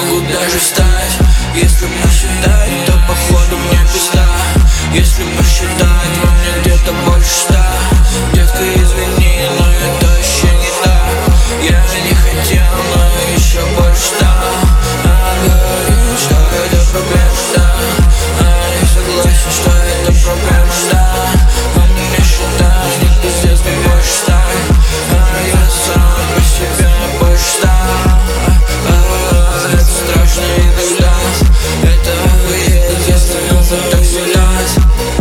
могу даже встать. Если посчитать, то походу мне пизда. Если посчитать, во мне где-то больше 100. Детка, извини, но это еще не так. Я не хотел, но еще больше 100. Она говорит, что это проблема, да. А я согласен, что это проблема, да. Он не считает, мне пиздец, мне больше 100. А я сам по себе больше 100. Это страшно иногда. Это охуеть, если нужно так стрелять.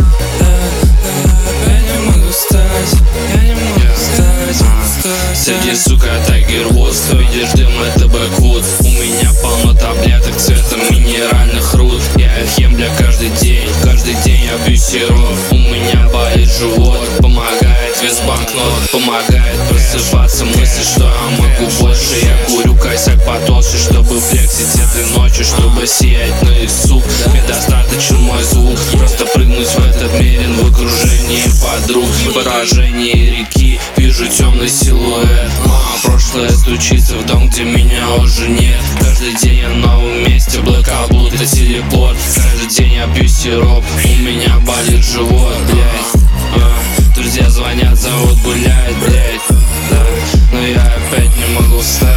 Я не могу встать, я не могу встать. Среди, сука, Tiger Woods, видишь дым, это Backwoods. У меня полно таблеток цвета минеральных руд. Я их ем, бля, каждый день я пью сироп. У меня болит живот, помогает вес банкнот. Помогает просыпаться мысли, что я могу больше. Я курю косяк потолще, чтобы флексить этой ночью, чтобы сиять на их сук. Мне достаточен мой звук, просто прыгнуть в этот мерин в окружении подруг. В поражении реки вижу темный силуэт. Мама прошлое стучится в дом, где меня уже нет. Каждый день я на новом месте, блэкаут будто телепорт. Каждый день я пью сироп, у меня болит живот, блядь. Друзья звонят, зовут гулять, блядь, да. Но я опять не могу встать.